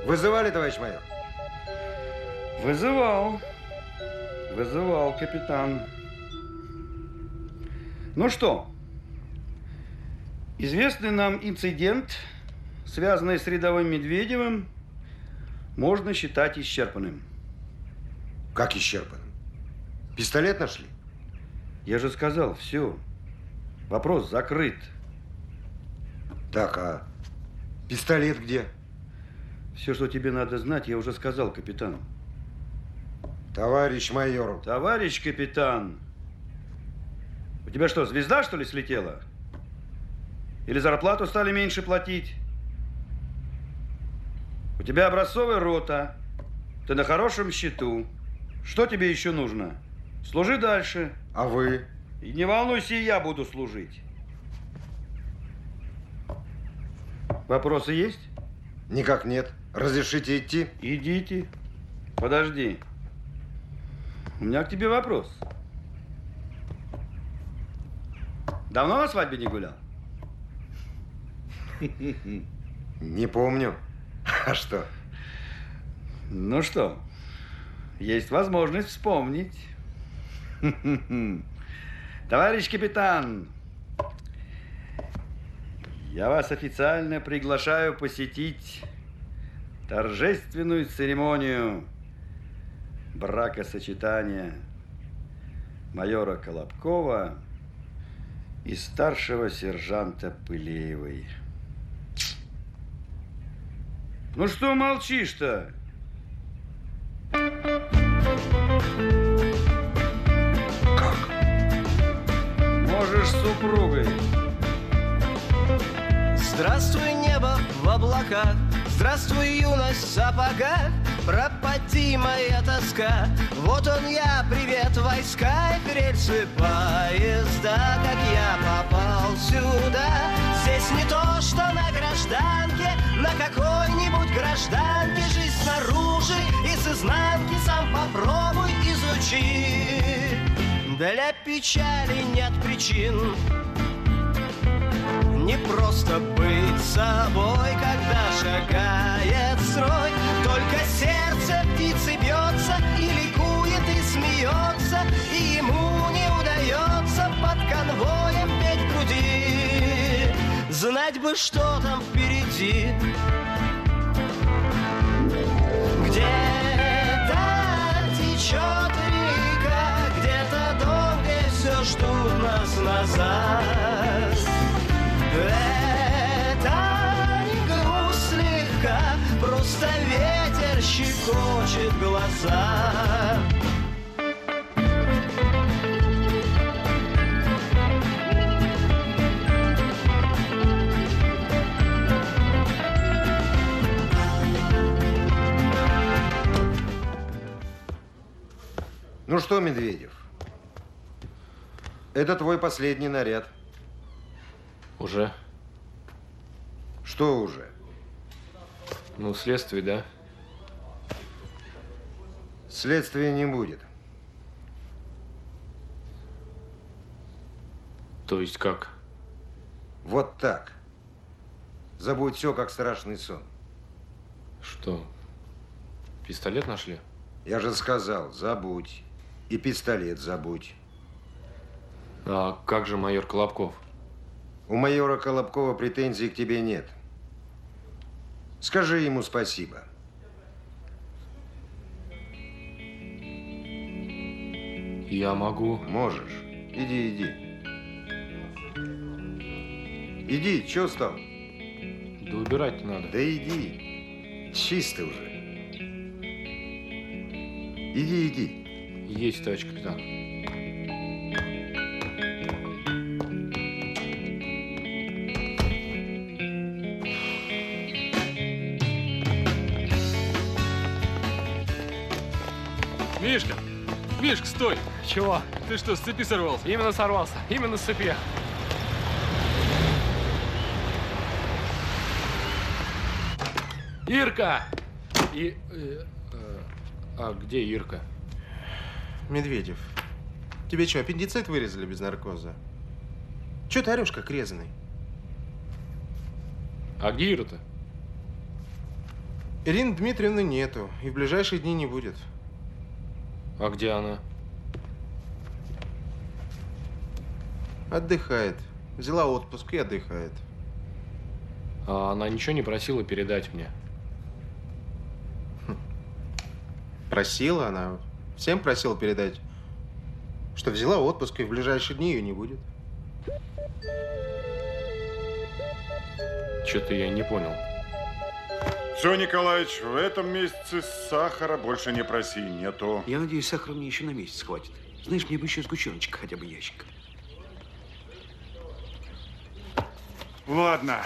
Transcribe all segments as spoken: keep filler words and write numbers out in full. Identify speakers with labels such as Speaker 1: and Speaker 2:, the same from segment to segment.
Speaker 1: Вызывали, товарищ майор?
Speaker 2: Вызывал. Вызывал, капитан. Ну что, известный нам инцидент, связанный с рядовым Медведевым, можно считать исчерпанным.
Speaker 1: Как исчерпанным? Пистолет нашли?
Speaker 2: Я же сказал, все. Вопрос закрыт.
Speaker 1: Так, а пистолет где?
Speaker 2: Все, что тебе надо знать, я уже сказал капитану.
Speaker 1: Товарищ майор.
Speaker 2: Товарищ капитан. У тебя что, звезда, что ли, слетела? Или зарплату стали меньше платить? У тебя образцовая рота. Ты на хорошем счету. Что тебе еще нужно? Служи дальше.
Speaker 1: А вы?
Speaker 2: И не волнуйся, и я буду служить. Вопросы есть?
Speaker 1: Никак нет. Разрешите идти?
Speaker 2: Идите. Подожди. У меня к тебе вопрос. Давно на свадьбе не гулял?
Speaker 1: Не помню. А что?
Speaker 2: Ну что, есть возможность вспомнить. Товарищ капитан, я вас официально приглашаю посетить торжественную церемонию бракосочетания майора Колобкова и старшего сержанта Пылеевой. Ну что молчишь-то?
Speaker 1: Как?
Speaker 2: Можешь с супругой.
Speaker 3: Здравствуй, небо в облаках, здравствуй, юность в сапогах, пропади моя тоска. Вот он я, привет, войска и рельсы поезда. Как я попал сюда? Здесь не то, что на гражданке, на какой-нибудь гражданке. Жизнь снаружи и с изнанки сам попробуй изучи. Для печали нет причин. Не просто быть собой, когда шагает строй. Только сердце птицы бьется и ликует, и смеется, и ему не удается под конвоем петь в груди. Знать бы, что там впереди. Где-то течет река, где-то дом, где все ждут нас назад. Это не грусть слегка, просто ветер щекочет глаза.
Speaker 1: Ну что, Медведев, это твой последний наряд.
Speaker 4: Уже?
Speaker 1: Что уже?
Speaker 4: Ну, следствие, да?
Speaker 1: Следствия не будет.
Speaker 4: То есть как?
Speaker 1: Вот так. Забудь все, как страшный сон.
Speaker 4: Что? Пистолет нашли?
Speaker 1: Я же сказал, забудь. И пистолет забудь.
Speaker 4: А как же майор Колобков?
Speaker 1: У майора Колобкова претензий к тебе нет. Скажи ему спасибо.
Speaker 4: Я могу.
Speaker 1: Можешь. Иди, иди. Иди, чё стал?
Speaker 4: Да убирать надо.
Speaker 1: Да иди. Чисто уже. Иди, иди.
Speaker 4: Есть, товарищ капитан.
Speaker 5: Мишка! Мишка, стой!
Speaker 6: Чего?
Speaker 5: Ты что, с цепи сорвался?
Speaker 6: Именно сорвался. Именно с цепи. Ирка!
Speaker 4: И... э, э, а где Ирка?
Speaker 7: Медведев, тебе что, аппендицит вырезали без наркоза? Че ты орешь, как резаный?
Speaker 4: А где Ира-то?
Speaker 7: Ирины Дмитриевны нету, и в ближайшие дни не будет.
Speaker 4: А где она?
Speaker 7: Отдыхает. Взяла отпуск и отдыхает.
Speaker 4: А она ничего не просила передать мне?
Speaker 7: Просила она. Всем просила передать, что взяла отпуск, и в ближайшие дни ее не будет.
Speaker 4: Что-то я не понял.
Speaker 8: Все, Николаевич, в этом месяце сахара больше не проси, нету.
Speaker 9: Я надеюсь, сахара мне еще на месяц хватит. Знаешь, мне бы еще сгущеночка, хотя бы ящик.
Speaker 8: Ладно.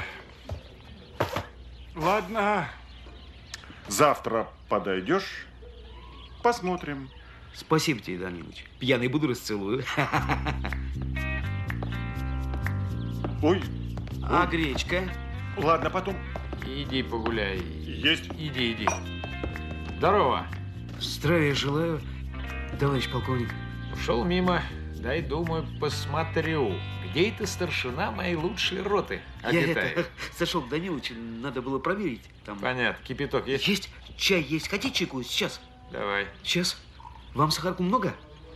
Speaker 8: Ладно. Завтра подойдешь, посмотрим.
Speaker 9: Спасибо тебе, Данилыч. Пьяный буду, расцелую.
Speaker 8: Ой.
Speaker 9: А гречка?
Speaker 8: Ладно, потом.
Speaker 4: Иди погуляй.
Speaker 8: Есть.
Speaker 4: Иди, иди. Здорово.
Speaker 9: Здравия желаю, товарищ полковник.
Speaker 10: Ушел мимо. Дай, думаю, посмотрю. Где это старшина моей лучшей роты обитает?
Speaker 9: Я это, зашел к Данилычу, надо было проверить. Там...
Speaker 10: Понятно. Кипяток есть?
Speaker 9: Есть. Чай есть. Хотите чайку? Сейчас.
Speaker 10: Давай.
Speaker 9: Сейчас. Вам сахарку много?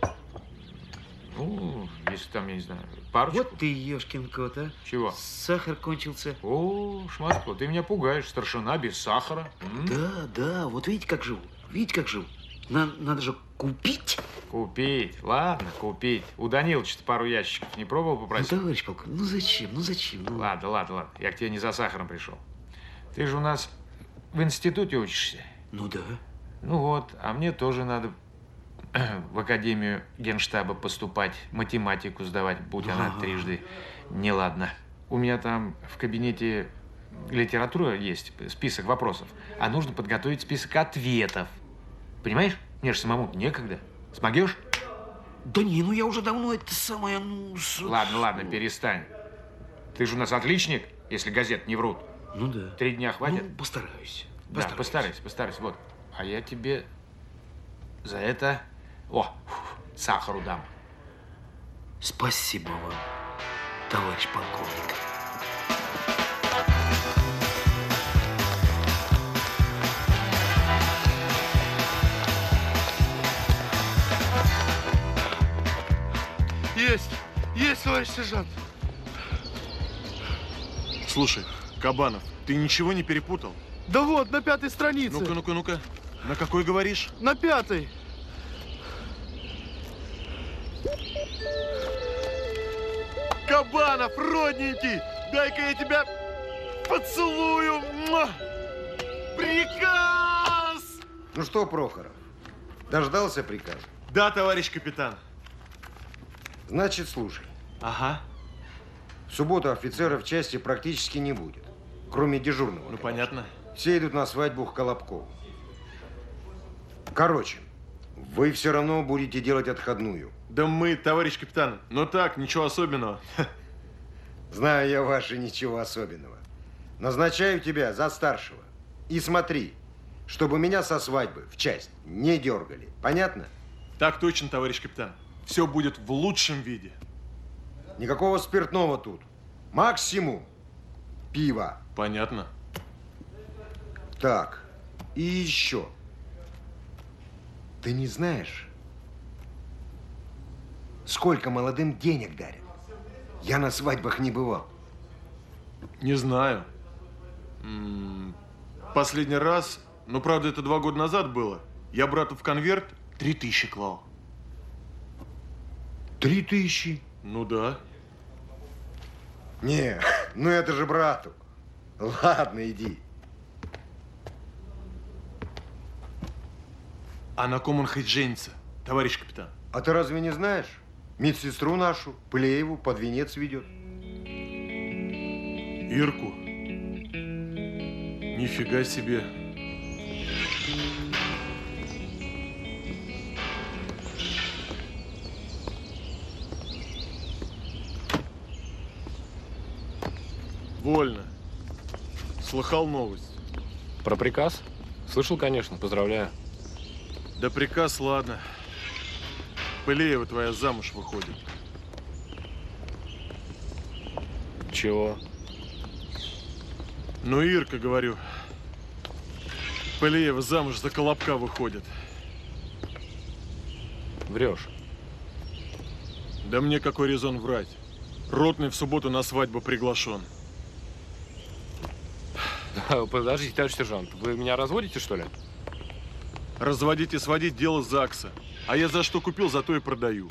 Speaker 10: Ну, если там, я не знаю, парочку.
Speaker 9: Вот ты, ешкин кот, а.
Speaker 10: Чего?
Speaker 9: Сахар кончился.
Speaker 10: О, Шматко, ты меня пугаешь. Старшина без сахара. М?
Speaker 9: Да, да, вот видите, как живу. Видите, как живу. На, надо же купить.
Speaker 10: Купить. Ладно, купить. У Данилыча-то пару ящиков не пробовал попросить?
Speaker 9: Ну, товарищ полковник, ну зачем, ну зачем? Ну...
Speaker 10: Ладно, ладно, ладно. Я к тебе не за сахаром пришел. Ты же у нас в институте учишься.
Speaker 9: Ну да.
Speaker 10: Ну вот, а мне тоже надо в Академию Генштаба поступать, математику сдавать, будь она
Speaker 9: Ага.
Speaker 10: трижды неладна. У меня там в кабинете литература есть, список вопросов, а нужно подготовить список ответов. Понимаешь? Мне же самому некогда. Смогешь?
Speaker 9: Да не, ну я уже давно это самое, ну... С...
Speaker 10: Ладно, ладно, перестань. Ты же у нас отличник, если газеты не врут.
Speaker 9: Ну да.
Speaker 10: Три дня хватит?
Speaker 9: Ну, постараюсь.
Speaker 10: Да,
Speaker 9: постараюсь.
Speaker 10: постарайся, постарайся. Вот. А я тебе за это, о, сахару дам.
Speaker 9: Спасибо вам, товарищ полковник.
Speaker 11: Есть! Есть, товарищ сержант!
Speaker 12: Слушай, Кабанов, ты ничего не перепутал?
Speaker 11: Да вот, на пятой странице.
Speaker 12: Ну-ка, ну-ка, ну-ка. На какой говоришь?
Speaker 11: На пятой. Кабанов, родненький, дай-ка я тебя поцелую. Муа! Приказ!
Speaker 1: Ну что, Прохоров, дождался приказа?
Speaker 12: Да, товарищ капитан.
Speaker 1: Значит, слушай.
Speaker 12: Ага.
Speaker 1: В субботу офицеров в части практически не будет, кроме дежурного.
Speaker 12: Ну,
Speaker 1: конечно.
Speaker 12: понятно.
Speaker 1: Все идут на свадьбу к Колобкову. Короче, вы все равно будете делать отходную.
Speaker 12: Да мы, товарищ капитан, ну так, ничего особенного.
Speaker 1: Знаю я ваше ничего особенного. Назначаю тебя за старшего. И смотри, чтобы меня со свадьбы в часть не дергали. Понятно?
Speaker 12: Так точно, товарищ капитан. Все будет в лучшем виде.
Speaker 1: Никакого спиртного тут. Максимум пиво.
Speaker 12: Понятно.
Speaker 1: Так, и еще. Ты не знаешь, сколько молодым денег дарят? Я на свадьбах не бывал.
Speaker 12: Не знаю. М-м, Последний раз, ну, правда, это два года назад было. Я брату в конверт три тысячи клал.
Speaker 1: Три тысячи?
Speaker 12: Ну да.
Speaker 1: Не, ну это же брату. Ладно, иди.
Speaker 12: А на ком он хоть женится, товарищ капитан?
Speaker 1: А ты разве не знаешь? Медсестру нашу, Пылееву, под венец ведет.
Speaker 12: Ирку? Нифига себе. Вольно. Слыхал новость?
Speaker 4: Про приказ? Слышал, конечно, поздравляю.
Speaker 12: Да приказ, ладно. Пылеева твоя замуж выходит.
Speaker 4: Чего?
Speaker 12: Ну, Ирка, говорю. Пылеева замуж за Колобка выходит.
Speaker 4: Врешь.
Speaker 12: Да мне какой резон врать? Ротный в субботу на свадьбу приглашен.
Speaker 4: Подождите, товарищ сержант, вы меня разводите, что ли?
Speaker 12: Разводить и сводить дело ЗАГСа. А я за что купил, за то и продаю.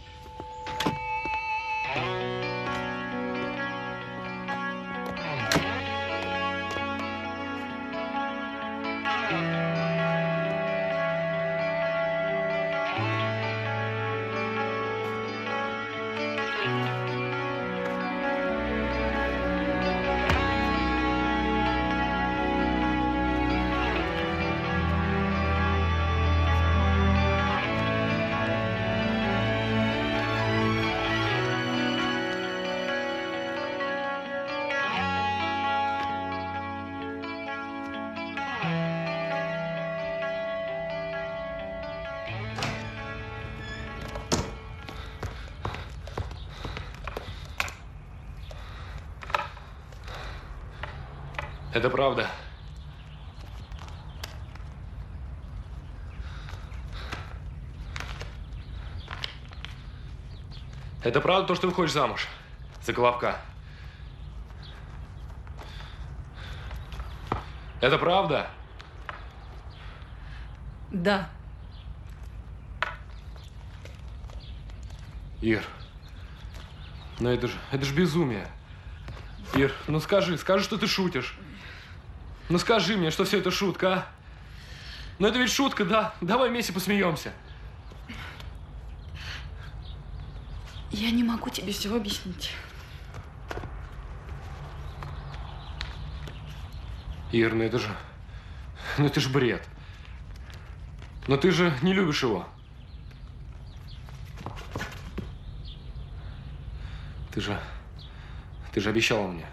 Speaker 4: Это правда. Это правда то, что выходишь замуж за Колобка? Это правда?
Speaker 13: Да.
Speaker 4: Ир, ну это же, это же безумие. Ир, ну скажи, скажи, что ты шутишь. Ну скажи мне, что все это шутка, а? Ну это ведь шутка, да? Давай вместе посмеемся.
Speaker 13: Я не могу тебе всего объяснить.
Speaker 4: Ир, ну это же, ну это же бред. Но ты же не любишь его. Ты же, ты же обещала мне.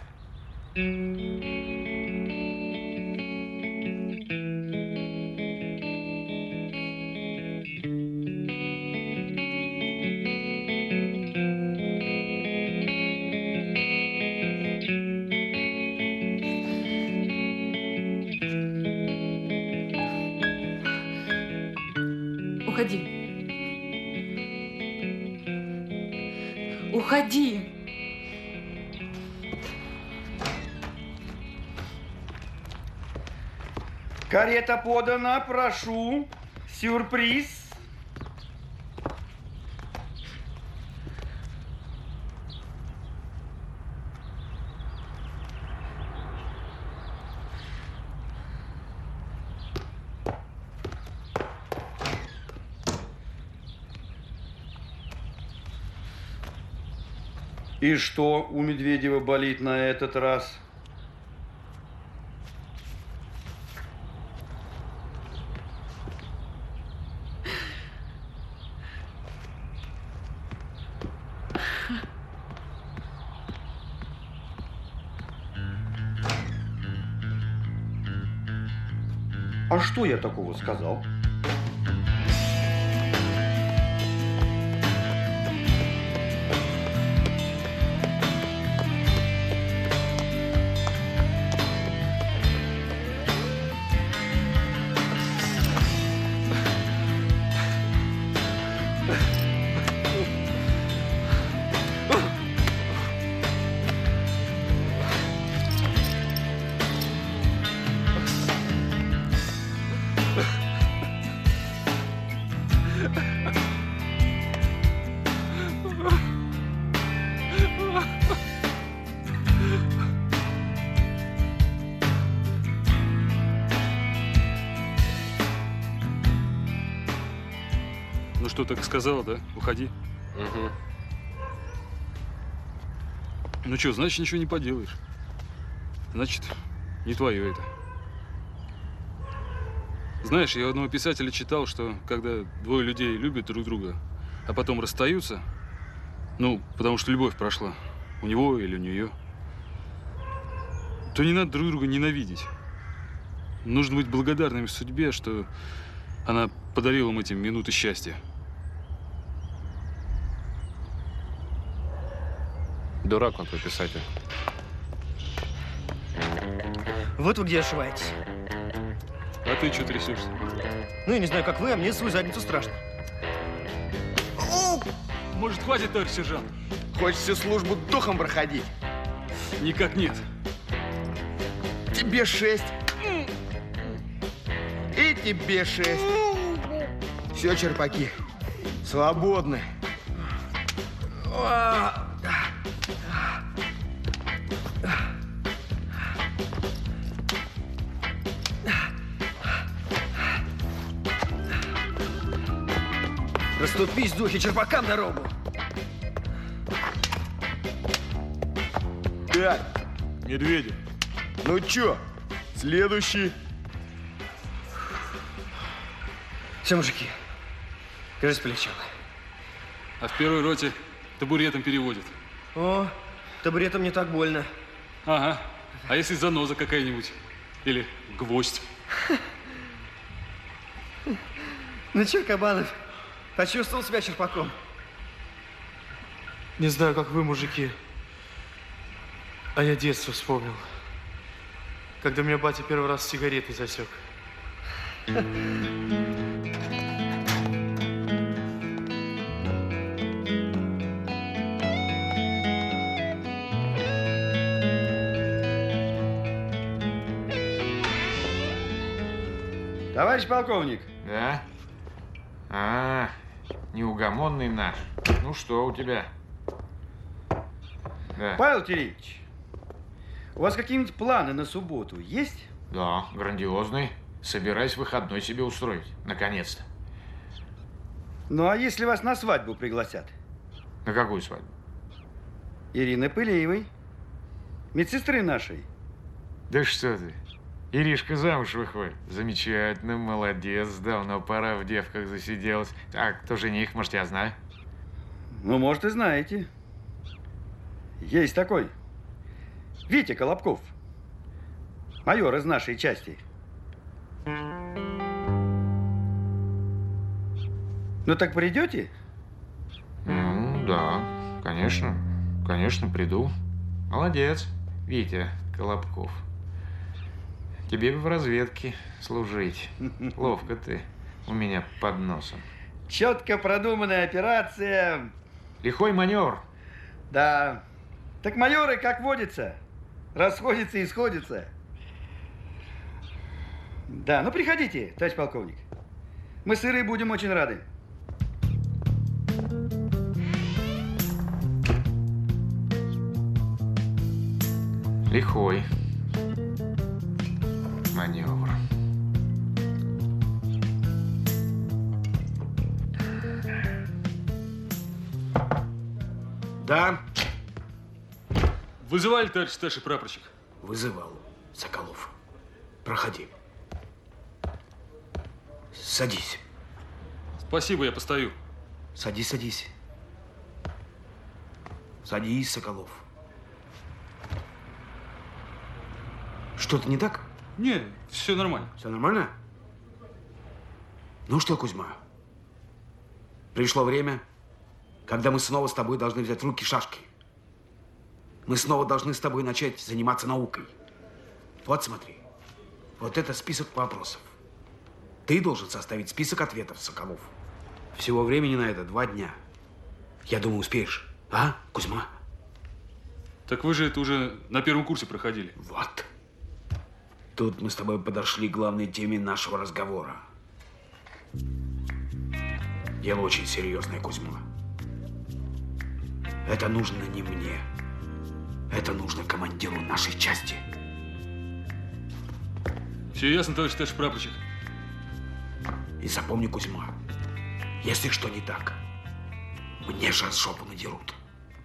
Speaker 13: Уходи. Уходи.
Speaker 2: Карета подана, прошу. Сюрприз. И что у Медведева болит на этот раз? А что я такого сказал?
Speaker 5: Ну что, так сказала, да? Уходи.
Speaker 4: Угу.
Speaker 5: Ну что, значит, ничего не поделаешь. Значит, не твое это. Знаешь, я у одного писателя читал, что когда двое людей любят друг друга, а потом расстаются, ну, потому что любовь прошла, у него или у нее, то не надо друг друга ненавидеть. Нужно быть благодарными судьбе, что она подарила им эти минуты счастья.
Speaker 4: Дурак он, твой писатель.
Speaker 3: Вот вы где ошибаетесь.
Speaker 4: А?
Speaker 5: А ты что трясешься?
Speaker 3: Ну, я не знаю, как вы, а мне свою задницу страшно.
Speaker 5: Может, хватит, товарищ сержант?
Speaker 11: Хочется службу духом проходить.
Speaker 5: Никак нет.
Speaker 11: Тебе шесть. И тебе шесть. Все, черпаки, свободны.
Speaker 3: Расступись, духи, черпакам дорогу.
Speaker 8: Так, Медведев, ну чё, следующий.
Speaker 3: Все, мужики, кажись, полегчало.
Speaker 5: А в первой роте табуретом переводят.
Speaker 3: О, табуретом не так больно.
Speaker 5: Ага. А если заноза какая-нибудь? Или гвоздь?
Speaker 3: Ну чё, Кабанов, почувствовал себя черпаком?
Speaker 4: Не знаю, как вы, мужики, а я детство вспомнил, когда меня батя первый раз сигареты засек.
Speaker 2: Товарищ полковник.
Speaker 10: Да? А, неугомонный наш. Ну что у тебя? Да.
Speaker 2: Павел Терентьевич, у вас какие-нибудь планы на субботу есть?
Speaker 10: Да, грандиозный. Собираюсь выходной себе устроить. Наконец-то.
Speaker 2: Ну, а если вас на свадьбу пригласят?
Speaker 10: На какую свадьбу?
Speaker 2: Ирины Пылеевой, медсестры нашей.
Speaker 10: Да что ты. Иришка замуж выходит. Замечательно, молодец. Давно пора в девках засиделась. А кто жених, может, я знаю?
Speaker 2: Ну, может, и знаете. Есть такой. Витя Колобков. Майор из нашей части. Ну, так придете?
Speaker 10: Ну, да, конечно. Конечно, приду. Молодец, Витя Колобков. Тебе бы в разведке служить. Ловко ты у меня под носом.
Speaker 2: Четко продуманная операция.
Speaker 10: Лихой маневр.
Speaker 2: Да. Так майоры, как водится, расходятся и сходятся. Да, ну приходите, товарищ полковник. Мы с Ирой будем очень рады.
Speaker 10: Лихой маневр.
Speaker 9: Да?
Speaker 5: Вызывали, товарищ старший прапорщик?
Speaker 9: Вызывал. Соколов. Проходи. Садись.
Speaker 5: Спасибо, я постою.
Speaker 9: Садись, садись. Садись, Соколов. Что-то не так?
Speaker 5: Не, все нормально.
Speaker 9: Все нормально? Ну что, Кузьма, пришло время, когда мы снова с тобой должны взять в руки шашки. Мы снова должны с тобой начать заниматься наукой. Вот смотри, вот это список вопросов. Ты должен составить список ответов, Соколов. Всего времени на это два дня. Я думаю, успеешь. А, Кузьма?
Speaker 5: Так вы же это уже на первом курсе проходили.
Speaker 9: Вот. Тут мы с тобой подошли к главной теме нашего разговора. Дело очень серьезное, Кузьма. Это нужно не мне. Это нужно командиру нашей части.
Speaker 5: Все ясно, товарищ старший прапорщик.
Speaker 9: И запомни, Кузьма, если что не так, мне сейчас жопу надерут.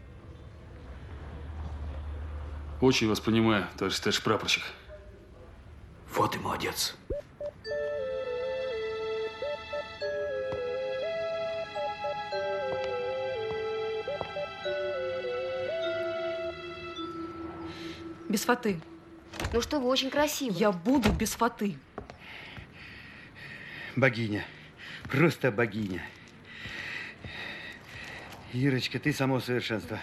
Speaker 5: Очень вас понимаю, товарищ старший прапорщик.
Speaker 9: Вот и молодец.
Speaker 13: Без фаты.
Speaker 14: Ну что, вы очень красивы.
Speaker 13: Я буду без фаты.
Speaker 2: Богиня. Просто богиня. Ирочка, ты само совершенство.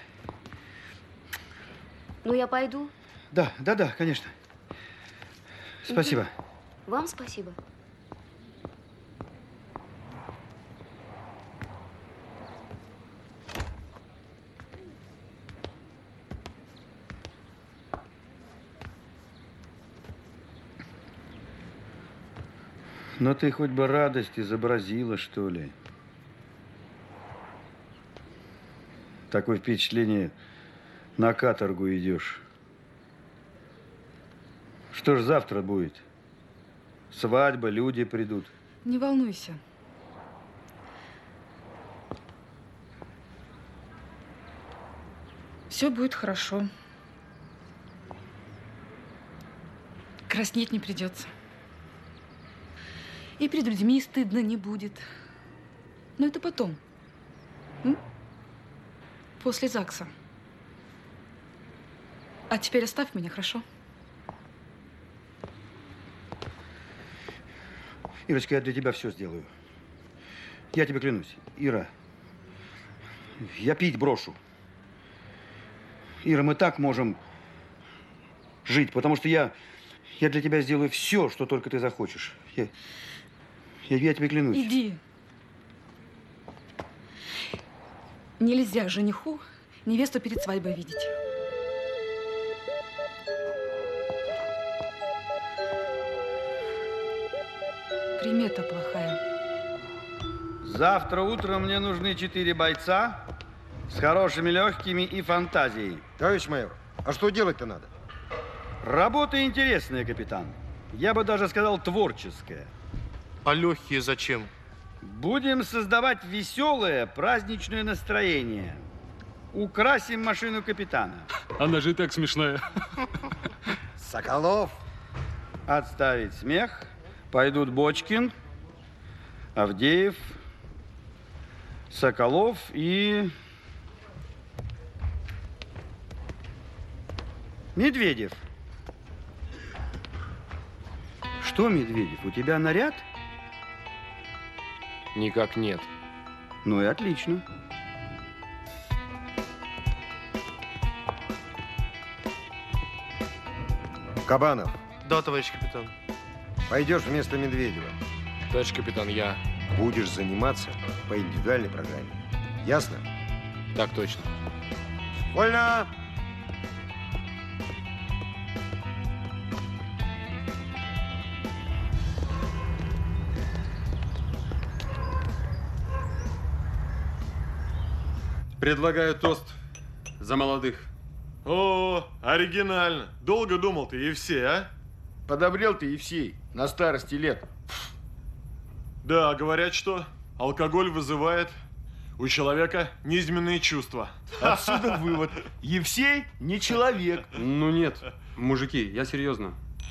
Speaker 14: Ну, я пойду.
Speaker 2: Да, да, да, конечно. Спасибо.
Speaker 14: Вам спасибо.
Speaker 2: Но ты хоть бы радость изобразила, что ли. Такое впечатление, на каторгу идешь. Что ж завтра будет? Свадьба, люди придут.
Speaker 13: Не волнуйся. Все будет хорошо. Краснеть не придется. И перед людьми стыдно не будет. Но это потом. М? После ЗАГСа. А теперь оставь меня, хорошо?
Speaker 2: Ирочка, я для тебя все сделаю. Я тебе клянусь. Ира, я пить брошу. Ира, мы так можем жить, потому что я, я для тебя сделаю все, что только ты захочешь. Я, я, я тебе клянусь.
Speaker 13: Иди. Нельзя жениху невесту перед свадьбой видеть. Примета плохая.
Speaker 2: Завтра утром мне нужны четыре бойца с хорошими легкими и фантазией.
Speaker 1: Товарищ майор, а что делать-то надо?
Speaker 2: Работа интересная, капитан. Я бы даже сказал, творческая.
Speaker 12: А легкие зачем?
Speaker 2: Будем создавать веселое праздничное настроение. Украсим машину капитана.
Speaker 5: Она же и так смешная.
Speaker 1: Соколов.
Speaker 2: Отставить смех. Пойдут Бочкин, Авдеев, Соколов и Медведев. Что, Медведев, у тебя наряд?
Speaker 4: Никак нет.
Speaker 2: Ну и отлично.
Speaker 1: Кабанов.
Speaker 12: Да, товарищ капитан.
Speaker 1: Пойдешь вместо Медведева.
Speaker 4: Товарищ капитан, я.
Speaker 1: Будешь заниматься по индивидуальной программе. Ясно?
Speaker 4: Так точно.
Speaker 1: Вольно!
Speaker 12: Предлагаю тост за молодых. О, оригинально. Долго думал ты, Евсей, а?
Speaker 11: Подобрел ты, Евсей, на старости лет.
Speaker 12: Да, говорят, что алкоголь вызывает у человека низменные чувства.
Speaker 11: Отсюда вывод. Евсей не человек.
Speaker 15: Ну нет, мужики, я серьезно.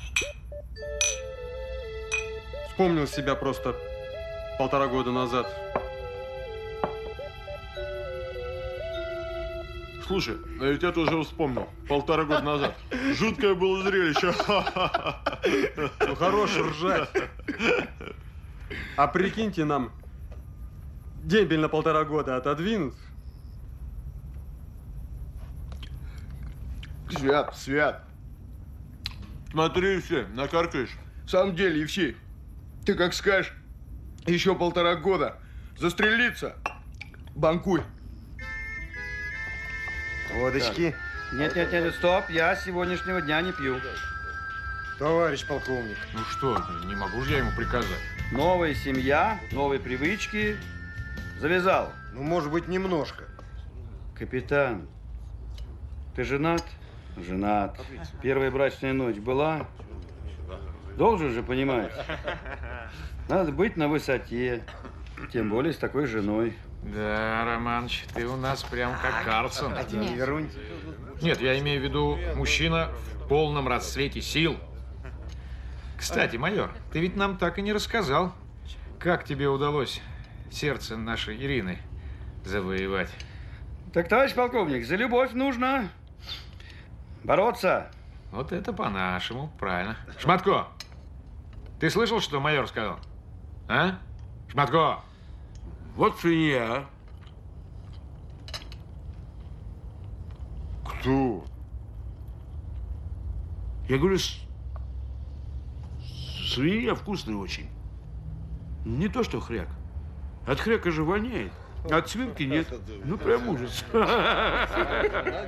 Speaker 15: Вспомнил себя просто полтора года назад.
Speaker 12: Слушай, а ведь я тоже вспомнил. Полтора года назад. Жуткое было зрелище.
Speaker 15: Ну хорош ржать. А прикиньте, нам дембель на полтора года отодвинут.
Speaker 11: Свят, Свят.
Speaker 12: Смотри, Евсей, накаркаешь.
Speaker 11: В самом деле, Евсей, ты как скажешь, еще полтора года застрелиться, банкуй.
Speaker 1: Водочки.
Speaker 2: Нет, нет, нет, стоп, я с сегодняшнего дня не пью.
Speaker 1: Товарищ полковник.
Speaker 10: Ну что, не могу же я ему приказать.
Speaker 2: Новая семья, новые привычки. Завязал.
Speaker 1: Ну, может быть, немножко.
Speaker 2: Капитан, ты женат? Женат. Первая брачная ночь была? Должен же понимать. Надо быть на высоте. Тем более с такой женой.
Speaker 10: Да, Романыч, ты у нас прям как Карлсон.
Speaker 1: Верунь.
Speaker 10: Нет, я имею в виду мужчина в полном расцвете сил. Кстати, майор, ты ведь нам так и не рассказал, как тебе удалось сердце нашей Ирины завоевать.
Speaker 2: Так, товарищ полковник, за любовь нужно бороться.
Speaker 10: Вот это по-нашему, правильно. Шматко, ты слышал, что майор сказал? А? Шматко!
Speaker 9: Вот свинья.
Speaker 11: Кто?
Speaker 9: Я говорю, с... свинья вкусная очень. Не то, что хряк. От хряка же воняет. А от свинки нет. Ну, прям ужас.
Speaker 8: Вы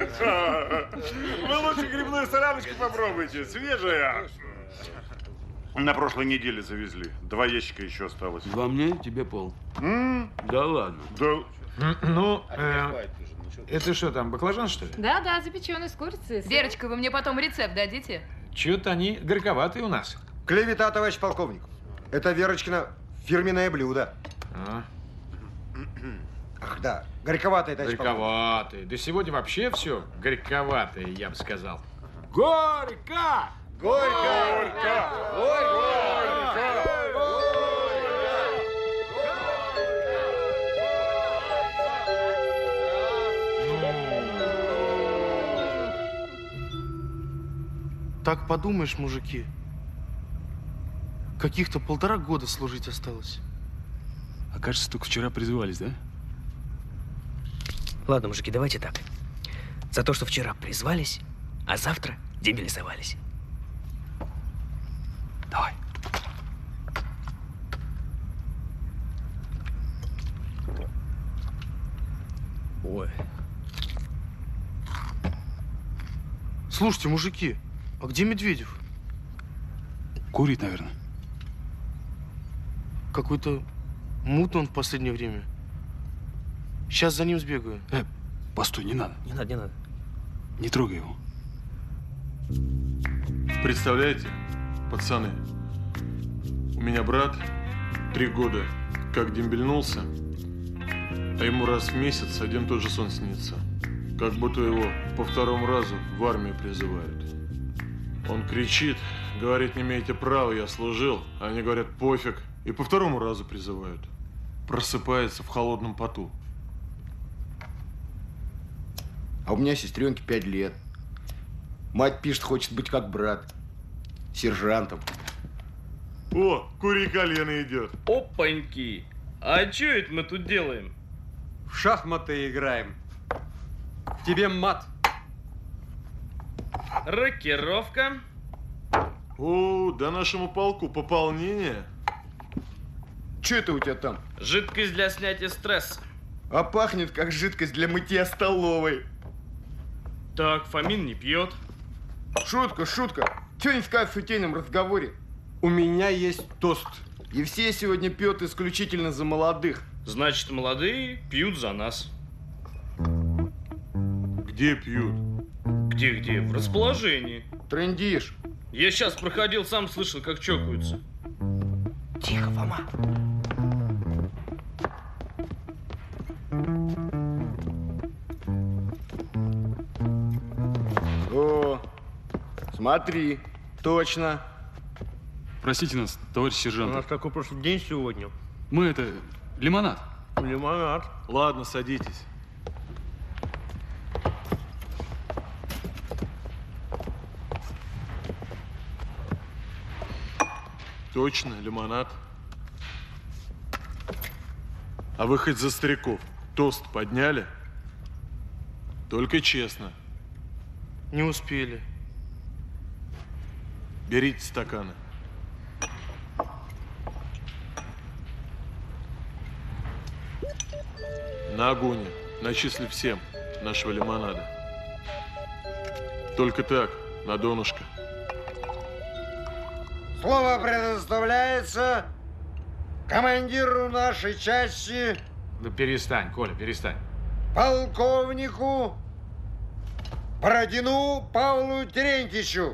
Speaker 8: лучше грибную соляночку попробуйте. Свежая. На прошлой неделе завезли. Два ящика еще осталось.
Speaker 9: Два мне, тебе пол.
Speaker 8: М?
Speaker 9: Да ладно.
Speaker 8: Да.
Speaker 10: Ну, э, это что там, баклажан, что ли?
Speaker 16: Да, да, запеченный с курицей.
Speaker 13: Верочка, вы мне потом рецепт дадите?
Speaker 10: Чё-то они горьковатые у нас.
Speaker 1: Клевета, товарищ полковник. Это Верочкина фирменное блюдо.
Speaker 10: А.
Speaker 1: Ах, да, горьковатое, товарищ полковник.
Speaker 10: Горьковатые. Да сегодня вообще все горьковатые, я бы сказал. Горько!
Speaker 1: Горько!
Speaker 10: Горько!
Speaker 17: Так подумаешь, мужики, каких-то полтора года служить осталось.
Speaker 5: А кажется, только вчера призывались, да?
Speaker 18: Ладно, мужики, давайте так. За то, что вчера призвались, а завтра демобилизовались.
Speaker 5: Давай.
Speaker 18: Ой.
Speaker 17: Слушайте, мужики, а где Медведев?
Speaker 5: Курит, наверное.
Speaker 17: Какой-то мутный он в последнее время. Сейчас за ним сбегаю.
Speaker 5: Э, постой, не надо.
Speaker 18: Не надо, не надо.
Speaker 5: Не трогай его.
Speaker 12: Представляете, пацаны, у меня брат три года как дембельнулся, а ему раз в месяц один и тот же сон снится. Как будто его по второму разу в армию призывают. Он кричит, говорит, не имеете права, я служил. А они говорят, пофиг, и по второму разу призывают. Просыпается в холодном поту.
Speaker 1: А у меня сестренке пять лет. Мать пишет, хочет быть как брат. Сержантом.
Speaker 12: О, кури колено идет.
Speaker 19: Опаньки! А что это мы тут делаем?
Speaker 6: В шахматы играем. Тебе мат.
Speaker 19: Рокировка.
Speaker 12: О, да нашему полку пополнение.
Speaker 11: Что это у тебя там?
Speaker 19: Жидкость для снятия стресса.
Speaker 11: А пахнет, как жидкость для мытья столовой.
Speaker 19: Так, Фомин не пьет.
Speaker 11: Шутка, шутка. Чего не сказать в шутейном разговоре?
Speaker 6: У меня есть тост.
Speaker 11: И все сегодня пьют исключительно за молодых.
Speaker 19: Значит, молодые пьют за нас.
Speaker 12: Где пьют?
Speaker 19: Где-где? В расположении.
Speaker 11: Трындишь.
Speaker 19: Я сейчас проходил, сам слышал, как чокаются.
Speaker 18: Тихо, Фома.
Speaker 11: О, смотри, точно.
Speaker 5: Простите нас, товарищ сержант.
Speaker 6: У нас такой прошлый день сегодня.
Speaker 5: Мы это, лимонад.
Speaker 6: Лимонад.
Speaker 12: Ладно, садитесь. Точно, лимонад. А вы хоть за стариков тост подняли? Только честно.
Speaker 17: Не успели.
Speaker 12: Берите стаканы. На огонь начисли всем нашего лимонада. Только так, на донышко.
Speaker 1: Слово предоставляется командиру нашей части,
Speaker 10: Да перестань, Коля, перестань.
Speaker 1: полковнику Бородину Павлу Терентьевичу.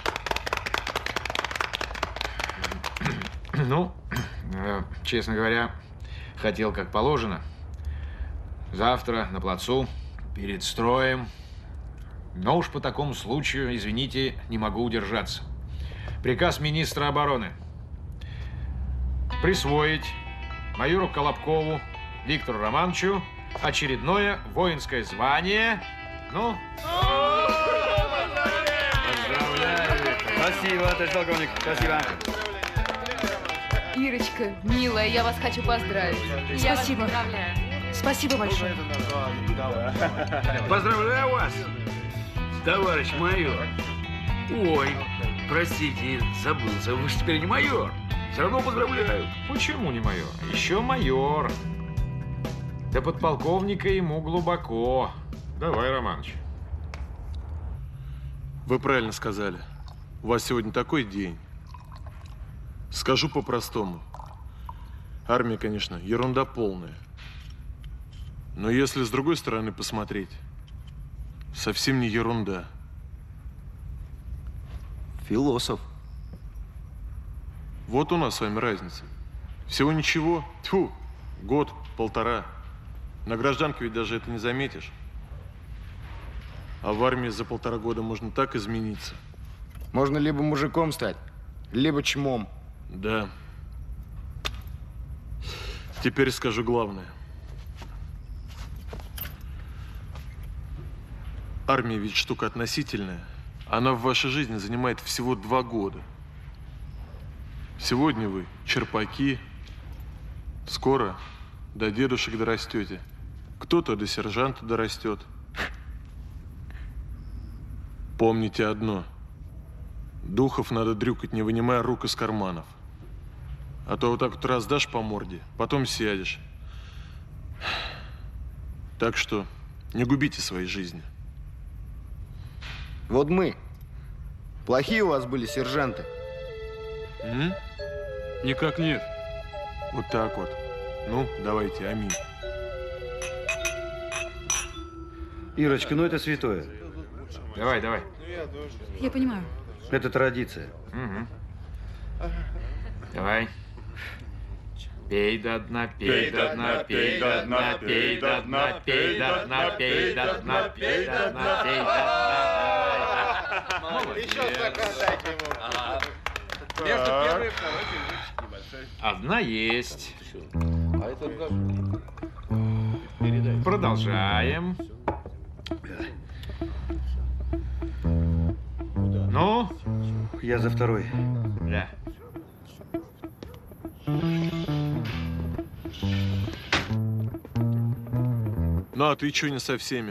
Speaker 10: Ну, э, честно говоря, хотел как положено. Завтра на плацу, перед строем. Но уж по такому случаю, извините, не могу удержаться. Приказ министра обороны. Присвоить майору Колобкову Виктору Романовичу очередное воинское звание. Ну, поздравляю, Виктор.
Speaker 2: Спасибо, товарищ полковник, спасибо.
Speaker 13: Ирочка, милая, я вас хочу поздравить.
Speaker 16: Я вас
Speaker 13: Спасибо.
Speaker 16: поздравляю.
Speaker 13: Спасибо большое.
Speaker 9: Поздравляю вас, товарищ майор. Ой, простите, забылся. Вы же теперь не майор. Все равно поздравляю.
Speaker 10: Почему не майор? Еще майор. Да подполковника ему глубоко. Давай, Романыч.
Speaker 12: Вы правильно сказали. У вас сегодня такой день. Скажу по-простому. Армия, конечно, ерунда полная. Но если с другой стороны посмотреть, совсем не ерунда.
Speaker 7: Философ.
Speaker 12: Вот у нас с вами разница. Всего ничего. Тьфу, год, полтора. На гражданке ведь даже это не заметишь. А в армии за полтора года можно так измениться.
Speaker 11: Можно либо мужиком стать, либо чмом.
Speaker 12: Да. Теперь скажу главное. Армия ведь штука относительная. Она в вашей жизни занимает всего два года. Сегодня вы черпаки. Скоро до дедушек дорастете. Кто-то до сержанта дорастет. Помните одно. Духов надо дрюкать, не вынимая рук из карманов. А то вот так вот раздашь по морде, потом сядешь. Так что не губите своей жизни.
Speaker 11: Вот мы. Плохие у вас были сержанты?
Speaker 12: М?
Speaker 5: Никак нет.
Speaker 12: Вот так вот. Ну, давайте, аминь.
Speaker 2: Ирочка, ну это святое.
Speaker 10: Давай, давай.
Speaker 13: Я понимаю.
Speaker 2: Это традиция.
Speaker 10: Угу. Давай. Пей до дна, пей до дна, пей до дна, пей до дна, пей до дна, пей до дна, пей до дна, пей до дна.
Speaker 7: Еще стакан дайте ему.
Speaker 10: Между первой и второй перерывчик небольшой. Одна есть.
Speaker 17: А это передай.
Speaker 10: Продолжаем. Ну?
Speaker 2: Я за второй.
Speaker 10: Да.
Speaker 12: Ну, а ты что не со всеми?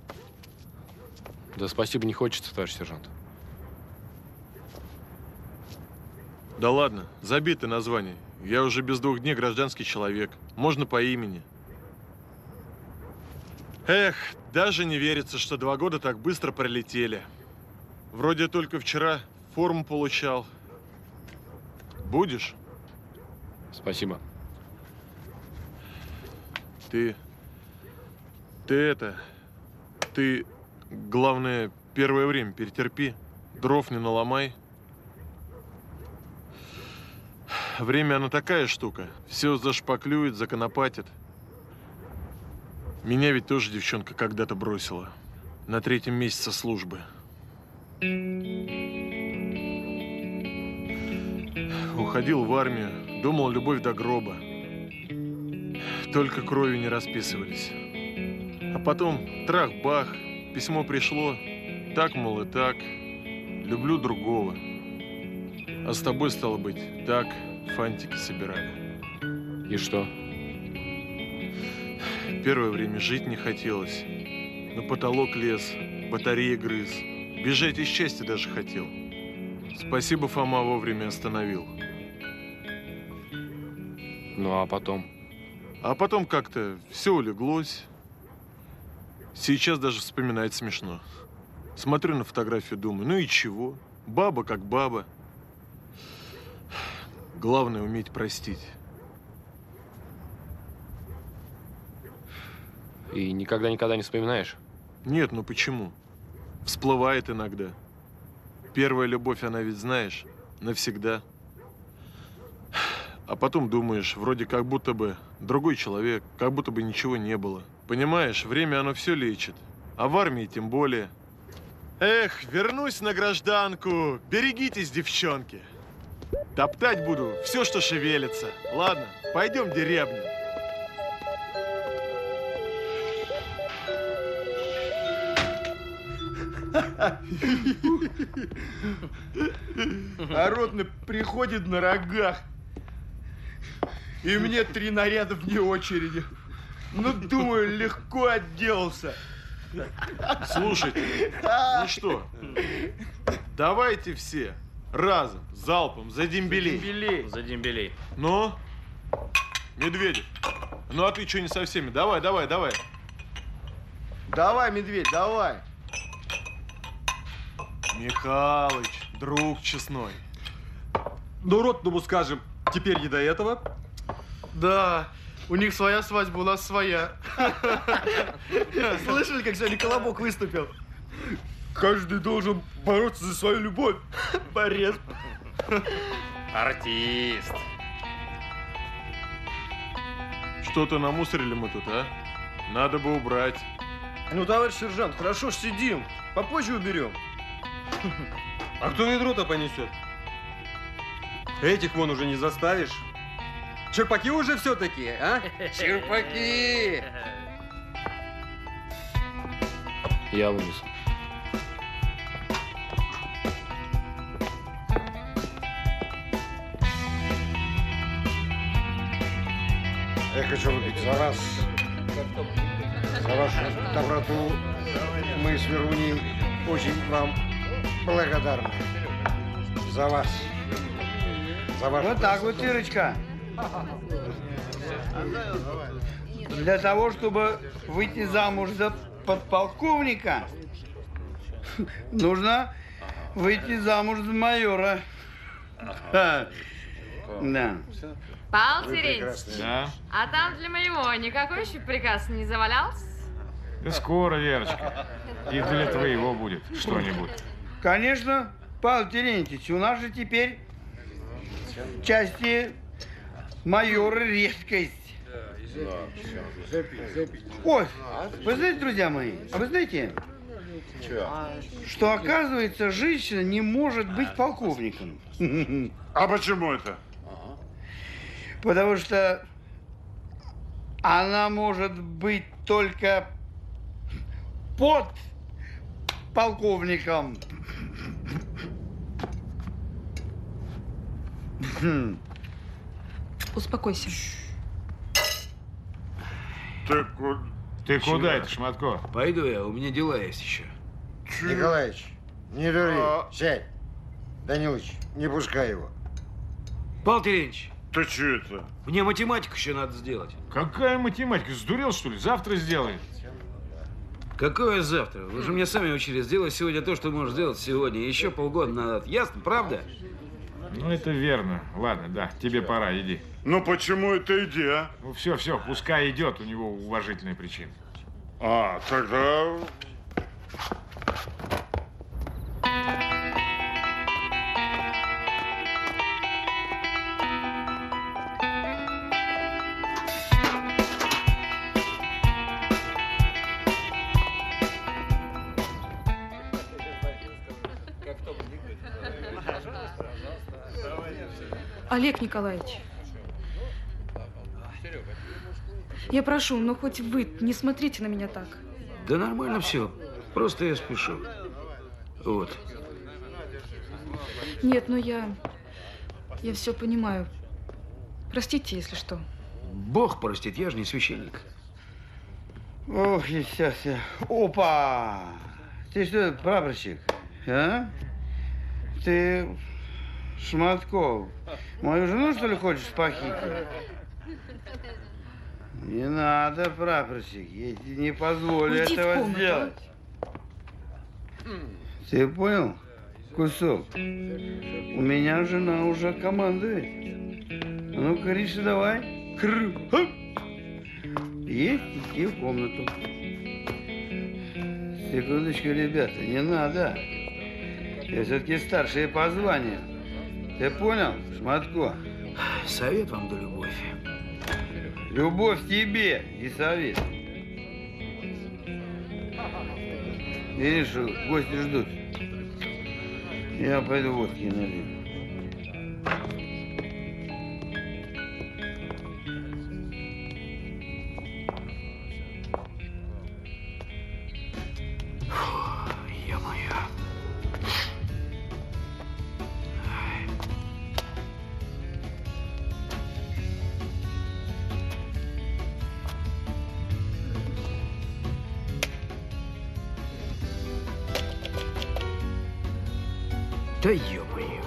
Speaker 4: Да спасибо, не хочется, товарищ сержант.
Speaker 12: Да ладно, забито название. Я уже без двух дней гражданский человек. Можно по имени. Эх, даже не верится, что два года так быстро пролетели. Вроде только вчера форму получал. Будешь?
Speaker 4: Спасибо.
Speaker 12: Ты... Ты это... Ты, главное, первое время перетерпи. Дров не наломай. Время оно такая штука. Все зашпаклюет, законопатит. Меня ведь тоже девчонка когда-то бросила. На третьем месяце службы. Уходил в армию, думал, любовь до гроба. Только кровью не расписывались. А потом трах-бах, письмо пришло. Так, мол, и так. Люблю другого. А с тобой, стало быть, так фантики собирали.
Speaker 4: И что?
Speaker 12: Первое время жить не хотелось. На потолок лез, батареи грыз. Бежать из счастья даже хотел. Спасибо, Фома вовремя остановил.
Speaker 4: Ну, а потом?
Speaker 12: А потом как-то все улеглось. Сейчас даже вспоминать смешно. Смотрю на фотографию, думаю, ну и чего? Баба как баба. Главное уметь простить.
Speaker 4: И никогда-никогда не вспоминаешь?
Speaker 12: Нет, ну почему? Всплывает иногда. Первая любовь, она ведь, знаешь, навсегда. А потом думаешь, вроде как будто бы другой человек, как будто бы ничего не было. Понимаешь, время оно все лечит. А в армии тем более. Эх, вернусь на гражданку. Берегитесь, девчонки. Топтать буду все, что шевелится. Ладно, пойдем деревню.
Speaker 11: А ротный приходит на рогах. И мне три наряда вне очереди. Ну, думаю, легко отделался.
Speaker 12: Слушайте, ну что, давайте все разом, залпом, за дембелей.
Speaker 19: За дембелей.
Speaker 12: Ну, Медведев, ну а ты что не со всеми? Давай, давай, давай.
Speaker 11: Давай, Медведь, давай.
Speaker 12: Михалыч, друг честной.
Speaker 6: Ну, ротному скажем, теперь не до этого.
Speaker 17: Да, у них своя свадьба, у нас своя.
Speaker 2: Слышали, как сегодня Колобок выступил?
Speaker 11: Каждый должен бороться за свою любовь.
Speaker 2: Борец.
Speaker 6: Артист.
Speaker 12: Что-то намусорили мы тут, а? Надо бы убрать.
Speaker 11: Ну, товарищ сержант, хорошо ж сидим. Попозже уберем.
Speaker 6: А кто ведро-то понесет? Этих вон уже не заставишь. Черпаки уже все-таки, а? Черпаки!
Speaker 5: Я вынесу.
Speaker 1: Я хочу выпить за вас, за вашу доброту. Мы с Веруней очень вам благодарны. За вас. За ваш
Speaker 2: Вот так вот, Ирочка. Для того, чтобы выйти замуж за подполковника, нужно выйти замуж за майора. Да.
Speaker 16: Павел Терентьевич,
Speaker 10: Да?
Speaker 16: а там для моего никакой еще приказ не завалялся?
Speaker 10: Да скоро, Верочка. И для твоего будет что-нибудь.
Speaker 2: Конечно, Павел Терентьевич, у нас же теперь в части майора редкость. Ой, вы знаете, друзья мои, а вы знаете, что, оказывается, женщина не может быть полковником.
Speaker 8: А почему это?
Speaker 2: Потому что она может быть только под полковником.
Speaker 13: Успокойся.
Speaker 8: Ты куда?
Speaker 10: Ты куда это, Шматко?
Speaker 9: Пойду я, у меня дела есть еще.
Speaker 1: Николаевич, не дури, сядь. Данилыч, не пускай его.
Speaker 9: Павел Терентьевич.
Speaker 8: Ты что это?
Speaker 9: Мне математику еще надо сделать.
Speaker 10: Какая математика? Сдурел, что ли? Завтра сделай.
Speaker 9: Какое завтра? Вы же мне сами учили. Сделай сегодня то, что можешь сделать сегодня. Еще полгода назад. Ясно, правда?
Speaker 10: Ну, это верно. Ладно, да, тебе пора, иди.
Speaker 8: Ну, почему это иди, а?
Speaker 10: Ну, все, все, пускай идет, у него уважительные причины.
Speaker 8: А, тогда...
Speaker 13: Олег Николаевич, я прошу, ну хоть вы не смотрите на меня так.
Speaker 9: Да нормально все. Просто я спешу. Вот.
Speaker 13: Нет, ну я... Я все понимаю. Простите, если что.
Speaker 9: Бог простит, я же не священник.
Speaker 2: Ох, и сейчас я... Опа! Ты что, прапорщик, а? Ты, Шматков, мою жену, что ли, хочешь похитить? Не надо, прапорщик, я тебе не позволю
Speaker 13: Уйди
Speaker 2: этого
Speaker 13: в комнату,
Speaker 2: сделать. Ты понял, кусок? У меня жена уже командует. А ну, Гриша, давай. Кру. Хоп. Есть идти в комнату. Секундочку, ребята, не надо. Я все-таки старший по званию. Ты понял, Шматко?
Speaker 9: Совет вам да любовь.
Speaker 2: Любовь тебе и совет. Видишь, гости ждут. Я пойду водки налью.
Speaker 9: Да ё-моё.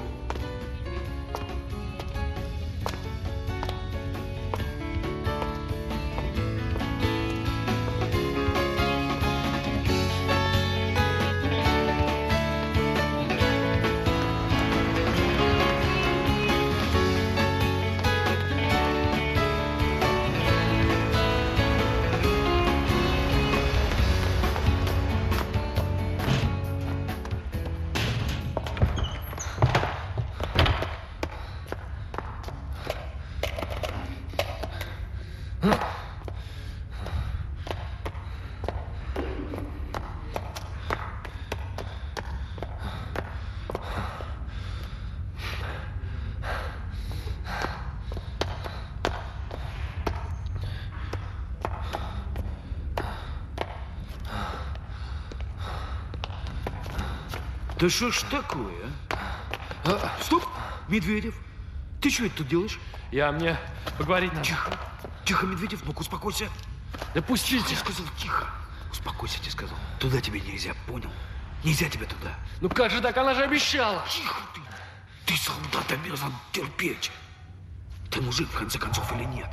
Speaker 9: Да что ж такое, а? а? Стоп, Медведев, ты что это тут делаешь?
Speaker 4: Я, мне поговорить надо.
Speaker 9: Тихо, тихо, Медведев, ну-ка успокойся.
Speaker 4: Да пустите.
Speaker 9: Тихо, я сказал, тихо. Успокойся, тебе сказал. Туда тебе нельзя, понял? Нельзя тебе туда.
Speaker 4: Ну как же так, она же обещала.
Speaker 9: Тихо ты. Ты, солдат, обязан терпеть. Ты мужик, в конце концов, или нет?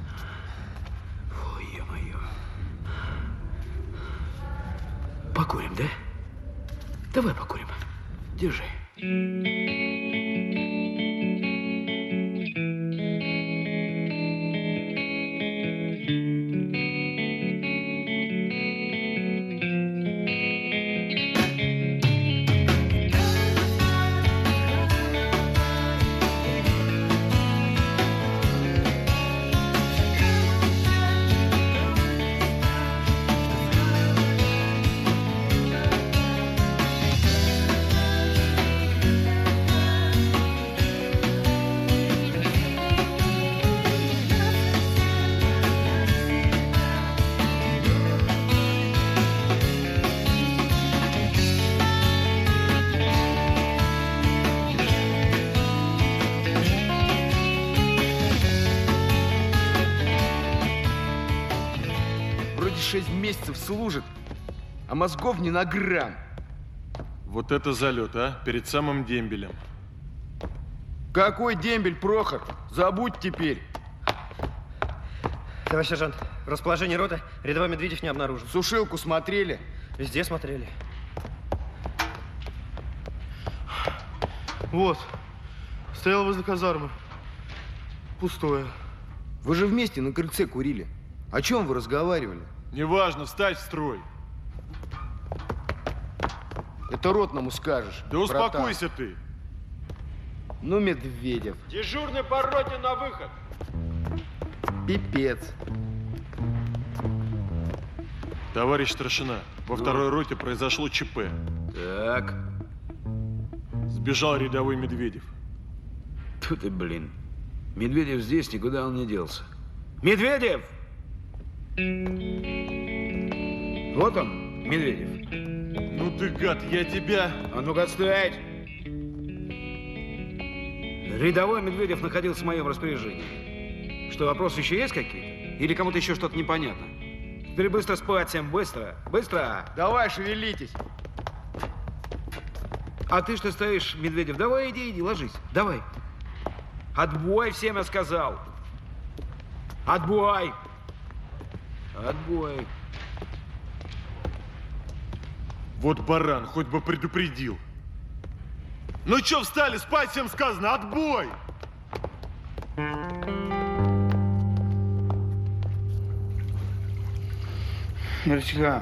Speaker 9: Ой, ё-моё. Покурим, да? Давай покурим. Держи.
Speaker 11: Шесть месяцев служит, а мозгов ни на грамм.
Speaker 12: Вот это залет, а? Перед самым дембелем.
Speaker 11: Какой дембель, Прохор? Забудь теперь.
Speaker 20: Товарищ сержант, в расположении роты рядовой Медведев не обнаружен.
Speaker 11: Сушилку смотрели?
Speaker 20: Везде смотрели.
Speaker 17: Вот. Стоял возле казармы. Пустое.
Speaker 11: Вы же вместе на крыльце курили. О чем вы разговаривали?
Speaker 12: Неважно, встать в строй.
Speaker 11: Это ротному скажешь.
Speaker 12: Да успокойся ты.
Speaker 11: Ну, Медведев.
Speaker 6: Дежурный по роте на выход.
Speaker 11: Пипец.
Speaker 12: Товарищ старшина, во
Speaker 9: Ну?
Speaker 12: второй роте произошло ЧП.
Speaker 9: Так.
Speaker 12: Сбежал рядовой Медведев.
Speaker 9: Тут и блин. Медведев здесь, никуда он не делся. Медведев! Вот он, Медведев.
Speaker 12: Ну ты гад, я тебя...
Speaker 9: А ну-ка отстоять! Рядовой Медведев находился в моем распоряжении. Что, вопросы еще есть какие-то? Или кому-то еще что-то непонятно? Теперь быстро спать всем, быстро, быстро!
Speaker 11: Давай, шевелитесь!
Speaker 9: А ты что стоишь, Медведев? Давай, иди, иди, ложись, давай. Отбой всем, я сказал. Отбой! Отбой.
Speaker 12: Вот баран, хоть бы предупредил. Ну чё встали, спать всем сказано, отбой!
Speaker 2: Мирчка.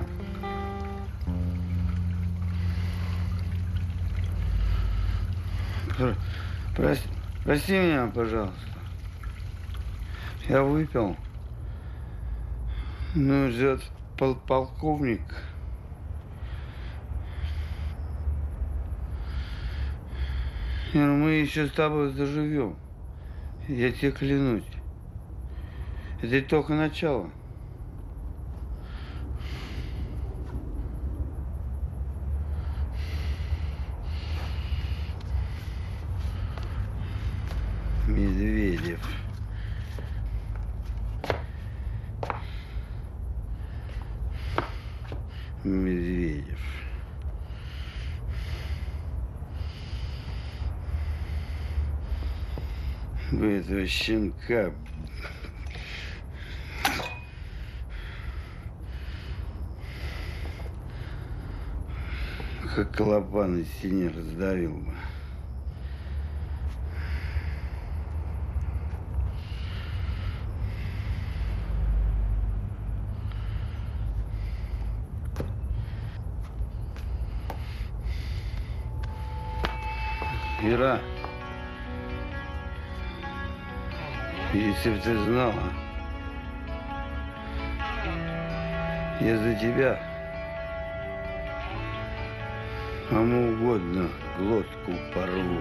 Speaker 2: Прости, прости меня, пожалуйста. Я выпил. Ну, ждет пол полковник. И мы еще с тобой заживем. Я тебе клянусь. Это только начало. Медведев. Медведев. Вы этого щенка. Как клапан из стены раздавил бы. Ира, если бы ты знала, Я за тебя кому угодно глотку порву.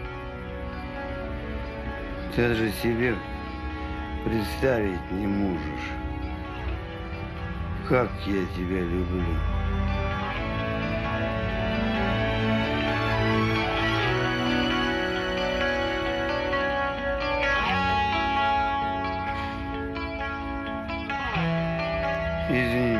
Speaker 2: Ты же себе представить не можешь, как я тебя люблю. Извини.